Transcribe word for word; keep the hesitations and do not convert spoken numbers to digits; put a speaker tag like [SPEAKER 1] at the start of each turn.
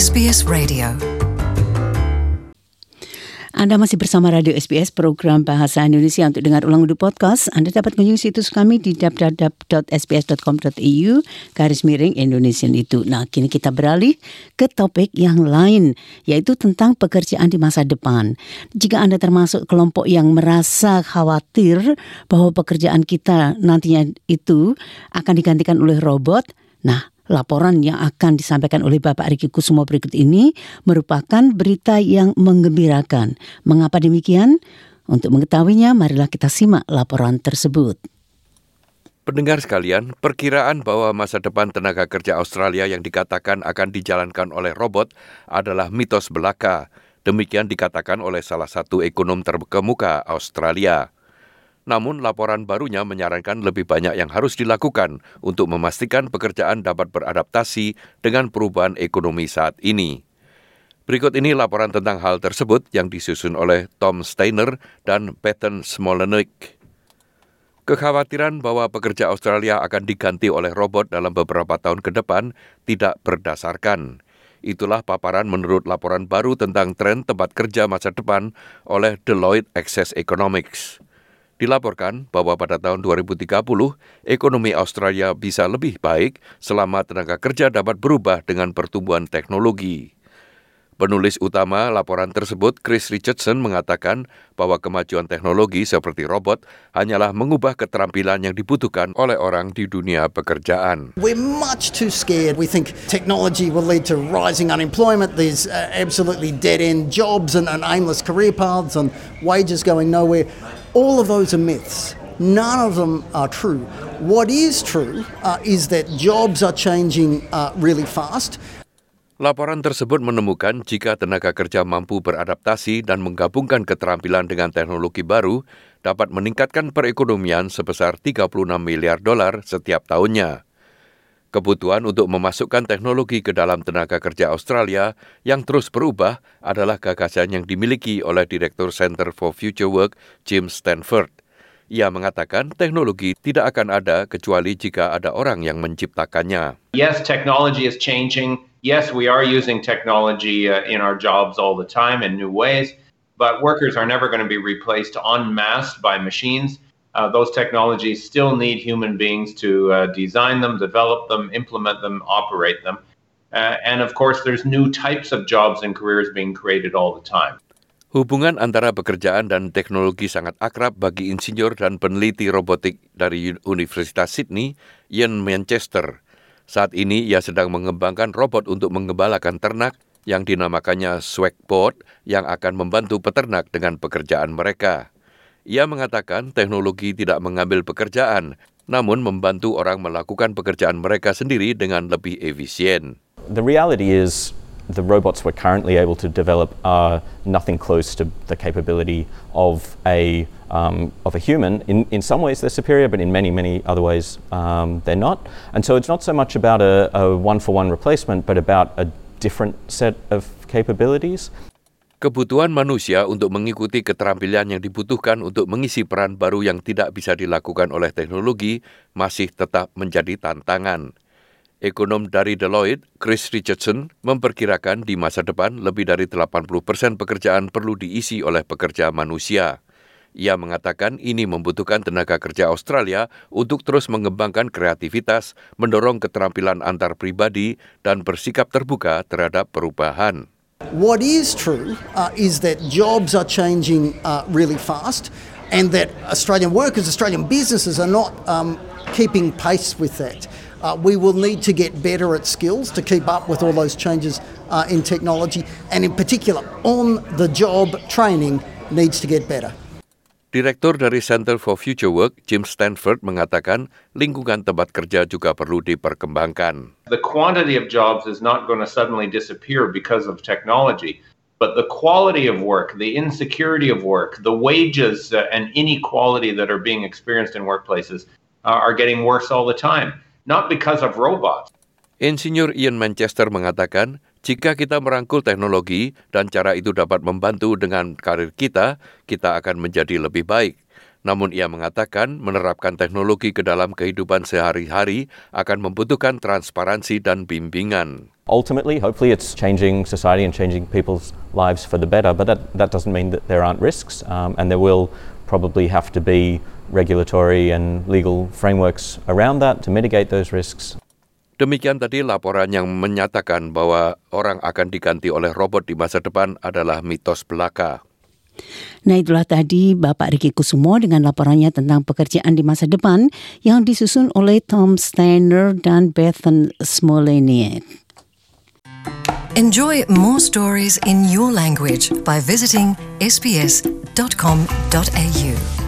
[SPEAKER 1] S B S Radio.
[SPEAKER 2] Anda masih bersama Radio S B S, program Bahasa Indonesia. Untuk dengar ulang di podcast, Anda dapat kunjungi situs kami di w w w dot s b s dot com dot e u garis miring Indonesian itu. Nah, kini kita beralih ke topik yang lain, yaitu tentang pekerjaan di masa depan. Jika Anda termasuk kelompok yang merasa khawatir bahwa pekerjaan kita nantinya itu akan digantikan oleh robot, nah, laporan yang akan disampaikan oleh Bapak Riki Kusumo berikut ini merupakan berita yang menggembirakan. Mengapa demikian? Untuk mengetahuinya, marilah kita simak laporan tersebut.
[SPEAKER 3] Pendengar sekalian, perkiraan bahwa masa depan tenaga kerja Australia yang dikatakan akan dijalankan oleh robot adalah mitos belaka. Demikian dikatakan oleh salah satu ekonom terkemuka Australia. Namun laporan barunya menyarankan lebih banyak yang harus dilakukan untuk memastikan pekerjaan dapat beradaptasi dengan perubahan ekonomi saat ini. Berikut ini laporan tentang hal tersebut yang disusun oleh Tom Steiner dan Peyton Smolenick. Kekhawatiran bahwa pekerja Australia akan diganti oleh robot dalam beberapa tahun ke depan tidak berdasarkan. Itulah paparan menurut laporan baru tentang tren tempat kerja masa depan oleh Deloitte Access Economics. Dilaporkan bahwa pada tahun dua ribu tiga puluh, ekonomi Australia bisa lebih baik selama tenaga kerja dapat berubah dengan pertumbuhan teknologi. Penulis utama laporan tersebut, Chris Richardson, mengatakan bahwa kemajuan teknologi seperti robot hanyalah mengubah keterampilan yang dibutuhkan oleh orang di dunia pekerjaan.
[SPEAKER 4] We're much too scared. We think technology will lead to rising unemployment. There's uh, absolutely dead-end jobs and, and aimless career paths and wages going nowhere. All of those are myths. None of them are true. What is true uh, is that jobs are changing uh, really fast.
[SPEAKER 3] Laporan tersebut menemukan jika tenaga kerja mampu beradaptasi dan menggabungkan keterampilan dengan teknologi baru, dapat meningkatkan perekonomian sebesar tiga puluh enam miliar dolar setiap tahunnya. Kebutuhan untuk memasukkan teknologi ke dalam tenaga kerja Australia yang terus berubah adalah gagasan yang dimiliki oleh Direktur Center for Future Work, Jim Stanford. Ia mengatakan teknologi tidak akan ada kecuali jika ada orang yang menciptakannya.
[SPEAKER 5] Yes, technology is changing. Yes, we are using technology uh, in our jobs all the time in new ways, but workers are never going to be replaced en masse by machines. Uh, those technologies still need human beings to uh, design them, develop them, implement them, operate them. Uh, and of course, there's new types of jobs and careers being created all the time.
[SPEAKER 3] Hubungan antara pekerjaan dan teknologi sangat akrab bagi insinyur dan peneliti robotik dari Universitas Sydney, Ian Manchester. Saat ini ia sedang mengembangkan robot untuk menggembalakan ternak yang dinamakannya Swagpod yang akan membantu peternak dengan pekerjaan mereka. Ia mengatakan teknologi tidak mengambil pekerjaan, namun membantu orang melakukan pekerjaan mereka sendiri dengan lebih efisien.
[SPEAKER 6] The reality is the robots we're currently able to develop are nothing close to the capability of a um, of a human. In in some ways they're superior, but in many many other ways um, they're not. And so it's not so much about a, a one-for-one replacement, but about a different set of capabilities.
[SPEAKER 3] Kebutuhan manusia untuk mengikuti keterampilan yang dibutuhkan untuk mengisi peran baru yang tidak bisa dilakukan oleh teknologi masih tetap menjadi tantangan. Ekonom dari Deloitte, Chris Richardson, memperkirakan di masa depan lebih dari delapan puluh persen pekerjaan perlu diisi oleh pekerja manusia. Ia mengatakan ini membutuhkan tenaga kerja Australia untuk terus mengembangkan kreativitas, mendorong keterampilan antar pribadi, dan bersikap terbuka terhadap perubahan.
[SPEAKER 4] What is true uh, is that jobs are changing uh, really fast and that Australian workers, Australian businesses are not um, keeping pace with that. Uh, we will need to get better at skills to keep up with all those changes uh, in technology, and in particular, on-the-job training needs to get better.
[SPEAKER 3] Direktur dari Center for Future Work, Jim Stanford, mengatakan lingkungan tempat kerja juga perlu diperkembangkan.
[SPEAKER 5] The quantity of jobs is not going to suddenly disappear because of technology, but the quality of work, the insecurity of work, the wages uh, and inequality that are being experienced in workplaces uh, are getting worse all the time. Not because of robots.
[SPEAKER 3] Insinyur Ian Manchester mengatakan, jika kita merangkul teknologi dan cara itu dapat membantu dengan karir kita, kita akan menjadi lebih baik. Namun ia mengatakan menerapkan teknologi ke dalam kehidupan sehari-hari akan membutuhkan transparansi dan bimbingan.
[SPEAKER 6] Ultimately, hopefully it's changing society and changing people's lives for the better, but that, that doesn't mean that there aren't risks, um, and there will probably have to be regulatory and legal frameworks around that to mitigate those risks.
[SPEAKER 3] Demikian tadi laporan yang menyatakan bahwa orang akan diganti oleh robot di masa depan adalah mitos belaka.
[SPEAKER 2] Nah, itulah tadi Bapak Riki Kusumo dengan laporannya tentang pekerjaan di masa depan yang disusun oleh Tom Steiner dan Bethan Smoleniet.
[SPEAKER 1] Enjoy more stories in your language by visiting s b s dot com dot a u.